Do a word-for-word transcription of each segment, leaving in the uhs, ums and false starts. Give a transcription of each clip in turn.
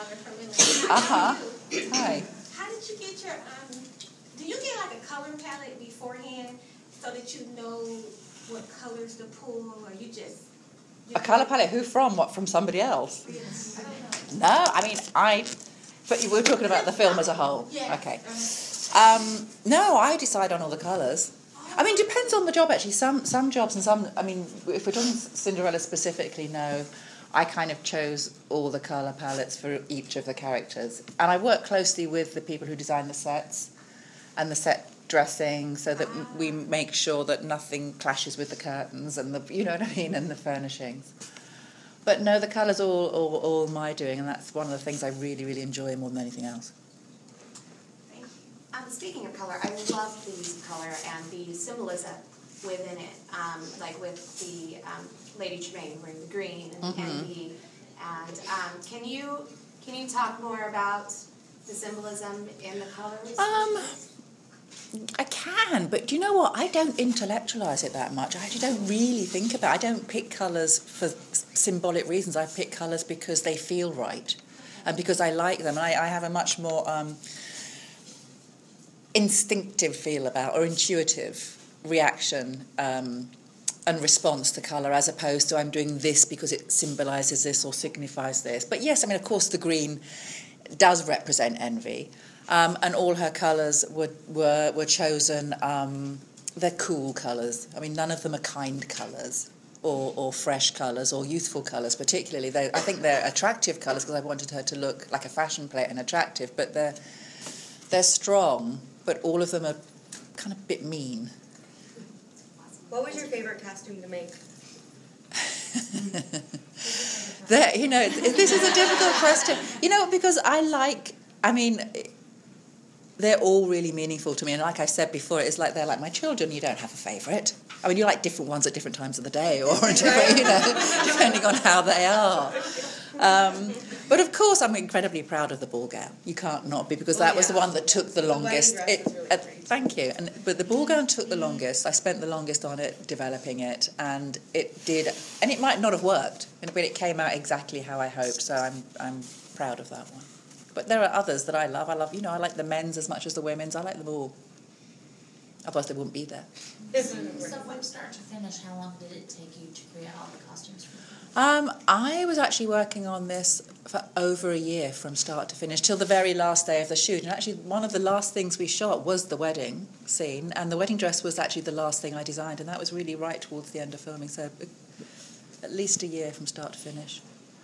Donna from Atlanta. Uh-huh. Hi. How did you get your, um, do you get like a color palette beforehand so that you know what colors to pull, or you just... You A colour palette? Who from? What, from somebody else? Yes. I don't No, I mean, I... But you were talking about the film as a whole. Yes. Okay. Um, no, I decide on all the colours. I mean, it depends on the job, actually. Some some jobs and some... I mean, if we're talking Cinderella specifically, no. I kind of chose all the colour palettes for each of the characters. And I work closely with the people who design the sets and the set dressing so that Ah. we make sure that nothing clashes with the curtains and the... You know what I mean? And the furnishings. But no, the colours all, all, all my doing, and that's one of the things I really, really enjoy more than anything else. Um, speaking of color, I love the use of color and the symbolism within it, um, like with the um, Lady Tremaine wearing the green and Mm-hmm. envy. And um, can you can you talk more about the symbolism in the colors? Um, I can, but do you know what? I don't intellectualise it that much. I actually don't really think about it. I don't pick colours for symbolic reasons. I pick colours because they feel right and because I like them. And I, I have a much more um, instinctive feel about, or intuitive reaction um, and response to colour, as opposed to I'm doing this because it symbolises this or signifies this. But yes, I mean, of course, the green does represent envy. Um, and all her colours were were, were chosen, um, they're cool colours. I mean, none of them are kind colours or, or fresh colours or youthful colours particularly. They, I think they're attractive colours because I wanted her to look like a fashion plate and attractive, but they're, they're strong, but all of them are kind of a bit mean. What was your favorite costume to make? There, you know, this is a difficult question. You know, because I like, I mean... They're all really meaningful to me, and like I said before, it's like they're like my children. You don't have a favourite. I mean, you like different ones at different times of the day, or different, you know, depending on how they are. Um, but of course, I'm incredibly proud of the ball gown. You can't not be, because that was the one that took the longest. It, uh, thank you. And but the ball gown took the longest. I spent the longest on it, developing it, and it did. And it might not have worked, but it came out exactly how I hoped. So I'm I'm proud of that one. But there are others that I love. I love, you know, I like the men's as much as the women's. I like them all. Otherwise, they wouldn't be there. So from start to finish, how long did it take you to create all the costumes for the Um, I was actually working on this for over a year from start to finish, till the very last day of the shoot. And actually, one of the last things we shot was the wedding scene, and the wedding dress was actually the last thing I designed, and that was really right towards the end of filming, so at least a year from start to finish.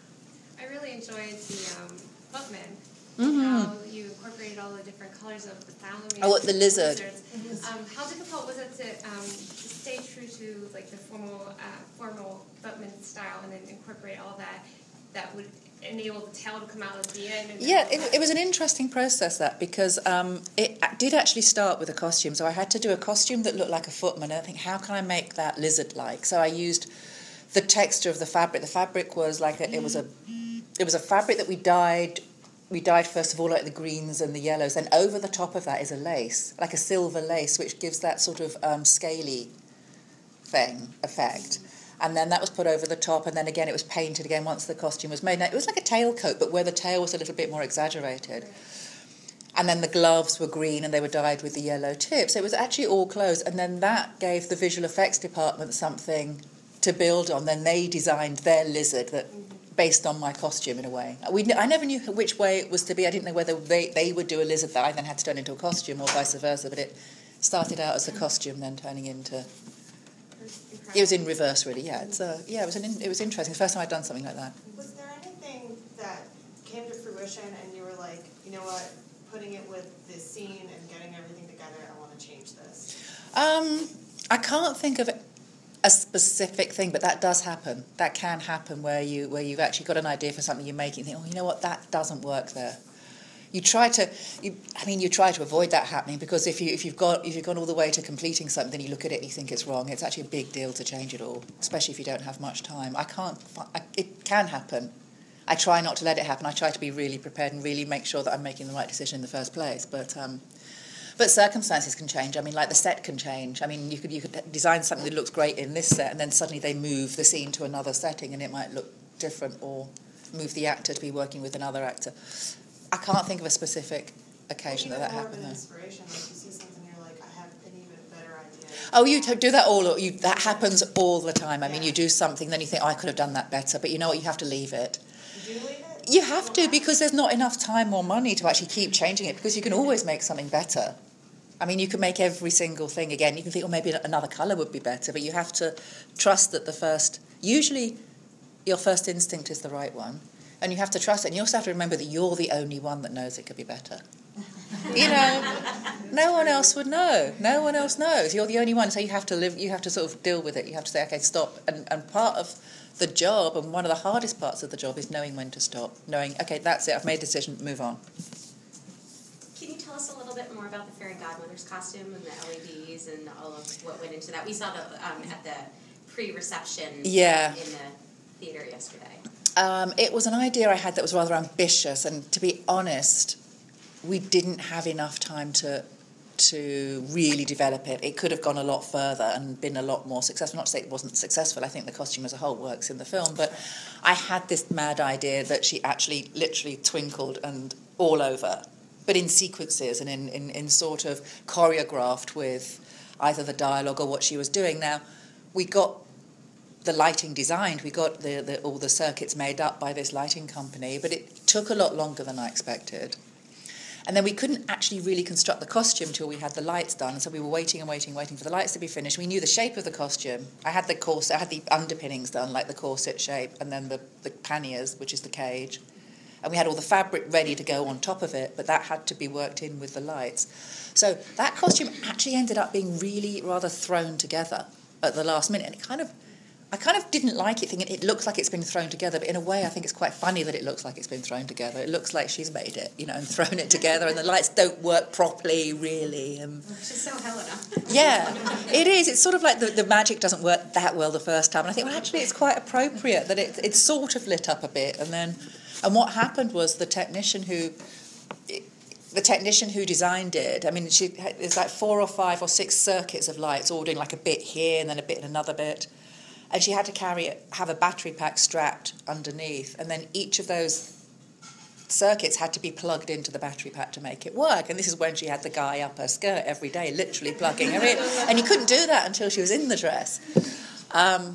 I really enjoyed the um, bookman. Mm-hmm. How you incorporated all the different colors of the Thalamus. Oh, the lizard. Mm-hmm. Um, how difficult was it to um, stay true to like the formal, uh, formal bookman style, and then incorporate all that that would enable the tail to come out at the end? And Yeah, it, it was an interesting process, that, because um, it did actually start with a costume. So I had to do a costume that looked like a footman, and I think, how can I make that lizard-like? So I used the texture of the fabric. The fabric was like a, it was a it was a fabric that we dyed. We dyed, first of all, like the greens and the yellows. And over the top of that is a lace, like a silver lace, which gives that sort of um, scaly thing, effect. And then that was put over the top, and then again it was painted again once the costume was made. Now, it was like a tailcoat, but where the tail was a little bit more exaggerated. And then the gloves were green, and they were dyed with the yellow tips. So it was actually all clothes. And then that gave the visual effects department something to build on. Then they designed their lizard that... based on my costume, in a way. We, I never knew which way it was to be. I didn't know whether they, they would do a lizard that I then had to turn into a costume, or vice versa, but it started out as a costume, then turning into... It was in reverse, really, yeah. It's a, yeah, it was, an, it was interesting. It's the first time I'd done something like that. Was there anything that came to fruition and you were like, you know what, putting it with this scene and getting everything together, I want to change this? Um, I can't think of a specific thing, but that does happen. That can happen where you where you've actually got an idea for something you're making, and think, oh, you know what, that doesn't work there. You try to, you, I mean, you try to avoid that happening, because if you if you've got if you've gone all the way to completing something, you look at it and you think it's wrong. It's actually a big deal to change it all, especially if you don't have much time. I can't. I, it can happen. I try not to let it happen. I try to be really prepared and really make sure that I'm making the right decision in the first place. But. Um, But circumstances can change. I mean, like the set can change. I mean, you could you could design something that looks great in this set, and then suddenly they move the scene to another setting, and it might look different or move the actor to be working with another actor. I can't think of a specific occasion Even that that more of happened. an though. inspiration, like you see something, you're like, I have an even better idea. Oh, you t- do that all. You, that happens all the time. I mean, Yeah. you do something, then you think, oh, I could have done that better. But you know what? You have to leave it. You do leave it? You have to, because there's not enough time or money to actually keep changing it, because you can always make something better. I mean, you can make every single thing again. You can think, oh, maybe another colour would be better, but you have to trust that the first, usually your first instinct is the right one, and you have to trust it. And you also have to remember that you're the only one that knows it could be better. You know, no one else would know. No one else knows. You're the only one, so you have to live. You have to sort of deal with it. You have to say, okay, stop. And and part of the job, and one of the hardest parts of the job, is knowing when to stop. Knowing, okay, that's it. I've made a decision. Move on. Can you tell us a little bit more about the fairy godmother's costume and the L E Ds and all of what went into that? We saw the um, at the pre-reception Yeah. in the theater yesterday. Um, it was an idea I had that was rather ambitious, and to be honest, we didn't have enough time to to really develop it. It could have gone a lot further and been a lot more successful. Not to say it wasn't successful. I think the costume as a whole works in the film, but I had this mad idea that she actually literally twinkled and all over, but in sequences and in, in, in sort of choreographed with either the dialogue or what she was doing. Now, we got the lighting designed, we got the, the all the circuits made up by this lighting company, but it took a lot longer than I expected. And then we couldn't actually really construct the costume till we had the lights done, so we were waiting and waiting, waiting for the lights to be finished. We knew the shape of the costume. I had the corset, I had the underpinnings done, like the corset shape, and then the, the panniers, which is the cage. And we had all the fabric ready to go on top of it, but that had to be worked in with the lights. So that costume actually ended up being really rather thrown together at the last minute, and it kind of, I kind of didn't like it, thinking it looks like it's been thrown together, but in a way I think it's quite funny that it looks like it's been thrown together. It looks like she's made it, you know, and thrown it together, and the lights don't work properly, really. And She's so Helena. yeah, it is. It's sort of like the, the magic doesn't work that well the first time, and I think, well, actually it's quite appropriate that it, it's sort of lit up a bit, and then, and what happened was the technician who... The technician who designed it, I mean, she, there's like four or five or six circuits of lights, all doing like a bit here and then a bit in another bit. And she had to carry it, have a battery pack strapped underneath, and then each of those circuits had to be plugged into the battery pack to make it work. And this is when she had the guy up her skirt every day, literally plugging her in. And you couldn't do that until she was in the dress. Um,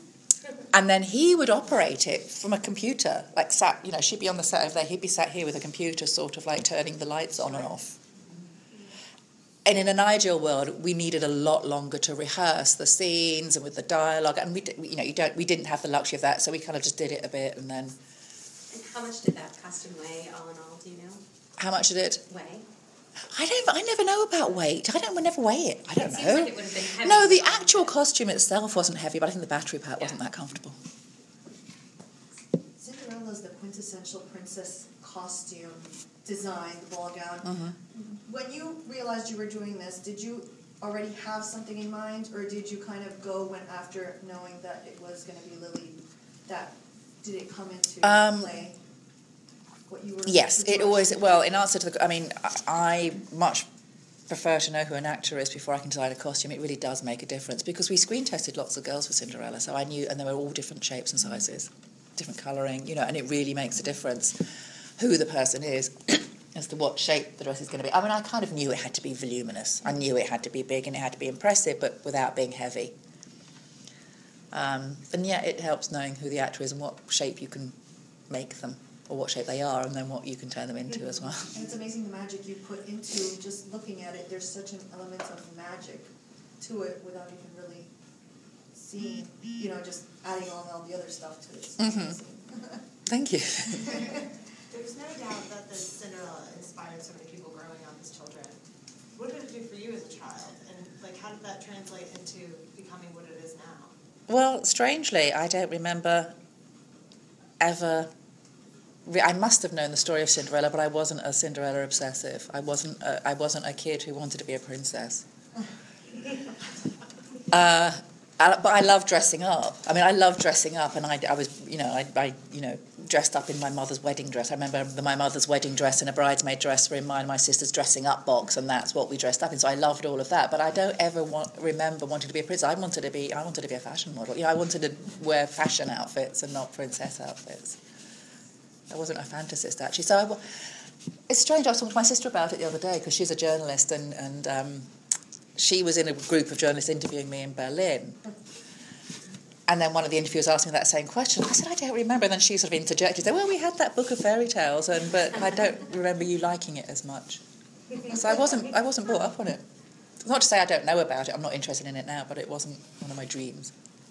and then he would operate it from a computer, like sat, you know, she'd be on the set over there, he'd be sat here with a computer, sort of like turning the lights on and off. And in an ideal world, we needed a lot longer to rehearse the scenes and with the dialogue, and we, you know, you don't, we didn't have the luxury of that, so we kind of just did it a bit, and then. And how much did that costume weigh, all in all? Do you know? How much did it Weigh? I don't. I never know about weight. I don't. We never weigh it. I don't It know. seems like it would have been heavy. No, the actual costume itself wasn't heavy, but I think the battery pack wasn't that comfortable. Cinderella's the quintessential princess costume design, the ball gown. Mm-hmm. When you realized you were doing this, did you already have something in mind, or did you kind of go when after knowing that it was going to be Lily? That did it come into Um, play? What you were Yes, the it always. direction? Well, in answer to the, I mean, I I much prefer to know who an actor is before I can design a costume. It really does make a difference because we screen tested lots of girls for Cinderella, so I knew, and they were all different shapes and sizes, different colouring, you know, and it really makes a difference who the person is as to what shape the dress is going to be. I mean, I kind of knew it had to be voluminous. I knew it had to be big and it had to be impressive, but without being heavy. Um, and yeah, it helps knowing who the actor is and what shape you can make them, or what shape they are, and then what you can turn them into as well. And it's amazing the magic you put into just looking at it. There's such an element of magic to it without even really seeing, you know, just adding on all the other stuff to it. It's Mhm. amazing. Thank you. There's no doubt that the Cinderella inspired so many people growing up as children. What did it do for you as a child? And like, how did that translate into becoming what it is now? Well, strangely, I don't remember ever... I must have known the story of Cinderella, but I wasn't a Cinderella obsessive. I wasn't a, I wasn't a kid who wanted to be a princess. uh, I, but I love dressing up. I mean, I love dressing up, and I, I was, you know, I, I, you know, dressed up in my mother's wedding dress. I remember the, my mother's wedding dress and a bridesmaid dress were in mine and my sister's dressing up box, and that's what we dressed up in. So I loved all of that. But I don't ever want, remember wanting to be a princess. I wanted to be, I wanted to be a fashion model. You know, I wanted to wear fashion outfits and not princess outfits. I wasn't a fantasist, actually. So I, wa- it's strange, I was talking to my sister about it the other day, because she's a journalist, and, and um, she was in a group of journalists interviewing me in Berlin. And then one of the interviewers asked me that same question. I said, I don't remember. And then she sort of interjected, said, well, we had that book of fairy tales, and but I don't remember you liking it as much. So I wasn't, I wasn't brought up on it. Not to say I don't know about it, I'm not interested in it now, but it wasn't one of my dreams.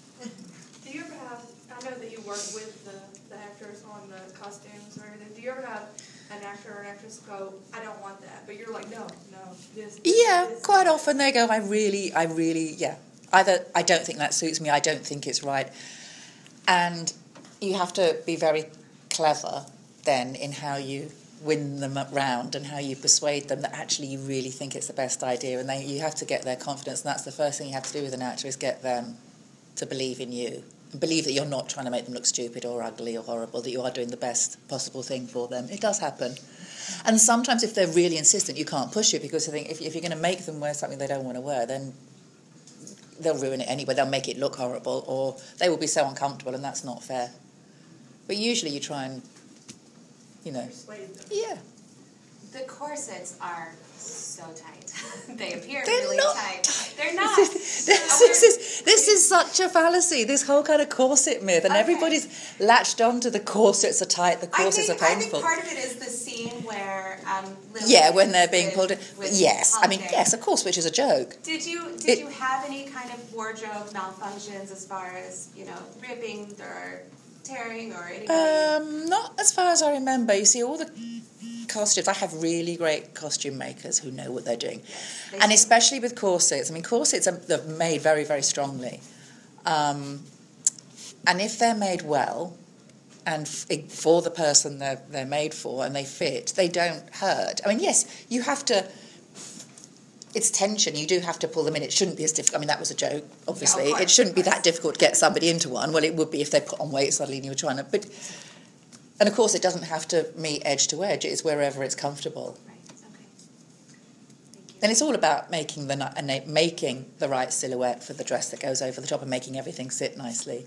Do you ever have, I know that you work with the, the actors on the costumes or anything, do you ever have an actor or an actress go, I don't want that, but you're like, no, no, this, this Yeah, this. quite often they go, I really, I really, yeah. Either I don't think that suits me, I don't think it's right. And you have to be very clever then in how you win them round and how you persuade them that actually you really think it's the best idea, and they, you have to get their confidence, and that's the first thing you have to do with an actor, is get them to believe in you and believe that you're not trying to make them look stupid or ugly or horrible, that you are doing the best possible thing for them. It does happen. And sometimes if they're really insistent, you can't push it, because I think if, if you're going to make them wear something they don't want to wear, then they'll ruin it anyway. They'll make it look horrible, or they will be so uncomfortable, and that's not fair. But usually you try and, you know, Persuade them. yeah. The corsets are so tight. They appear They're really not tight. tight. They're not. This, this, this is this is such a fallacy. This whole kind of corset myth, and Okay. everybody's latched onto the corsets are tight, the I corsets think, are painful. I think part of it is the scene where um, Lily Yeah, when they're is being with- pulled in. with Yes, I mean, Holiday. yes, of course, which is a joke. Did you did It- you have any kind of wardrobe malfunctions as far as, you know, ripping or tearing or anybody? Um, not as far as I remember. You see, all the costumes, I have really great costume makers who know what they're doing. They And do. especially with corsets. I mean, corsets are they're made very, very strongly. Um, and if they're made well, and f- for the person they're, they're made for, and they fit, they don't hurt. I mean, yes, you have to... It's tension. You do have to pull them in. It shouldn't be as difficult. I mean, that was a joke, obviously. course, it shouldn't be of course. that difficult to get somebody into one. Well, it would be if they put on weight suddenly and you were trying to... But, and, of course, it doesn't have to meet edge to edge. It's wherever it's comfortable. Right. Okay. Thank you. And it's all about making the ni- and making the right silhouette for the dress that goes over the top and making everything sit nicely.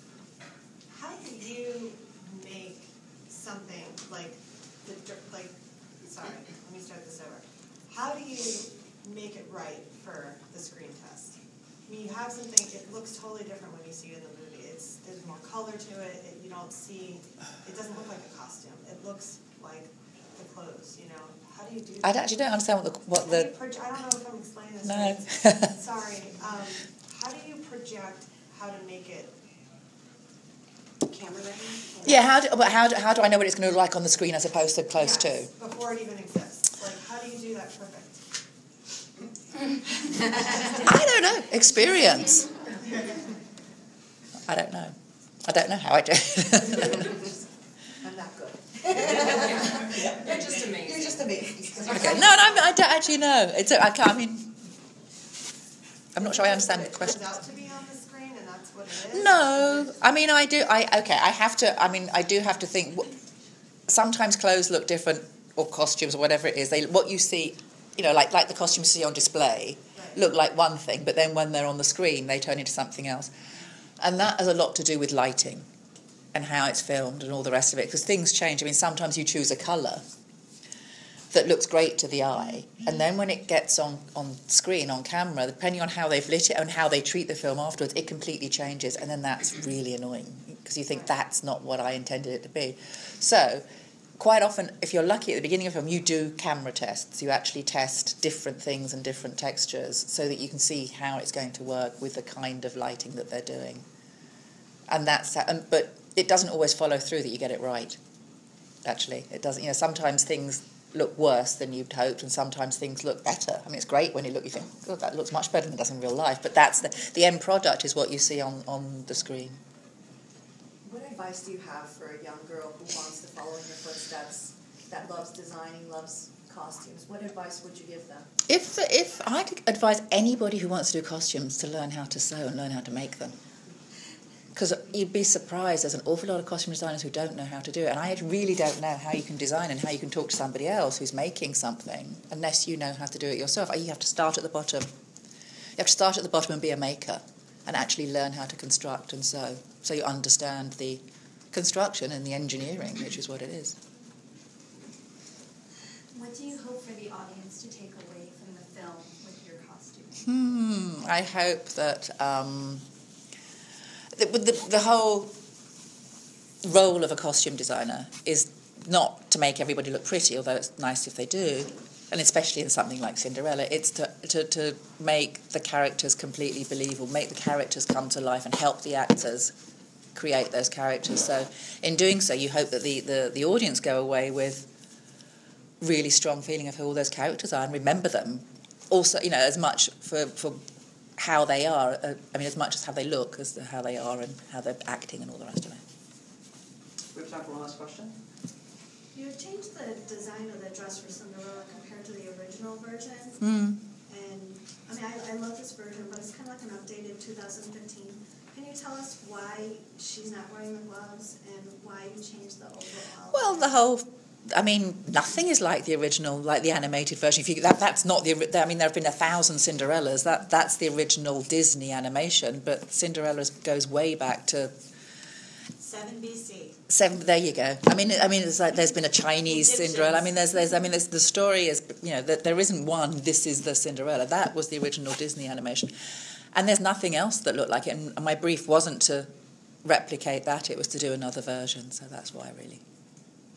How do you make something like the dr- like? Sorry, let me start this over. How do you make it right for the screen test? I mean, you have something. It looks totally different when you see it in the movie. It's there's more color to it. it you don't see. It doesn't look like a costume. It looks like the clothes. You know. How do you do that? I actually don't understand what the what How do you the proj- I don't know if I'm explaining this No. right. Sorry. Um, how do you project how to make it? Camera ready? yeah how do, but how do, how do I know what it's going to look like on the screen as opposed to close Yes, to? before it even exists. Like, how do you do that perfect? I don't know. Experience. I don't know. I don't know how I do it. I'm not good. You're just amazing. You're just amazing. Okay. No, no, I don't actually know. It's a, I can't. I mean, I'm not sure I understand the It question. turns out to be on the screen, and that's what it is. No, I mean I do. I okay. I have to. I mean I do have to think. wh- Sometimes clothes look different, or costumes, or whatever it is. They what you see, you know, like like the costumes you see on display, Right. look like one thing, but then when they're on the screen, they turn into something else, and that has a lot to do with lighting, and how it's filmed, and all the rest of it. Because things change. I mean, sometimes you choose a colour that looks great to the eye, and then when it gets on, on screen, on camera, depending on how they've lit it and how they treat the film afterwards, it completely changes, and then that's really annoying, because you think that's not what I intended it to be. So, quite often, if you're lucky at the beginning of a film, you do camera tests. You actually test different things and different textures so that you can see how it's going to work with the kind of lighting that they're doing. And that's, and, but it doesn't always follow through that you get it right, actually. It doesn't, you know, sometimes things look worse than you'd hoped, and sometimes things look better. I mean, it's great when you look, you think, oh, that looks much better than it does in real life, but that's the, the end product is what you see on, on the screen. What advice do you have for a young girl who wants to follow in your footsteps, that loves designing, loves costumes? What advice would you give them? If, if I could advise anybody who wants to do costumes to learn how to sew and learn how to make them, because you'd be surprised, there's an awful lot of costume designers who don't know how to do it, and I really don't know how you can design and how you can talk to somebody else who's making something unless you know how to do it yourself. You have to start at the bottom. You have to start at the bottom and be a maker and actually learn how to construct and sew, so you understand the construction and the engineering, which is what it is. What do you hope for the audience to take away from the film with your costume? Hmm. I hope that um, the, the the whole role of a costume designer is not to make everybody look pretty, although it's nice if they do, and especially in something like Cinderella, it's to, to, to make the characters completely believable, make the characters come to life and help the actors create those characters. So in doing so, you hope that the, the, the audience go away with really strong feeling of who all those characters are and remember them. Also, you know, as much for, for how they are, uh, I mean, as much as how they look as to how they are and how they're acting and all the rest of it. We have time for one last question. You changed the design of the dress for Cinderella compared to the original version. Mm. And, I mean, I, I love this version, but it's kind of like an updated two thousand fifteen. Can you tell us why she's not wearing the gloves and why you changed the overall? Well, the whole... I mean, nothing is like the original, like the animated version. If you, that, that's not the... I mean, there have been a thousand Cinderellas. That That's the original Disney animation, but Cinderella goes way back to... Seven B C. Seven. There you go. I mean, I mean, it's like there's been a Chinese Egyptians. Cinderella. I mean, there's, there's, I mean, there's, the story is, you know, that there isn't one. This is the Cinderella. That was the original Disney animation, and there's nothing else that looked like it. And my brief wasn't to replicate that; it was to do another version. So that's why, really.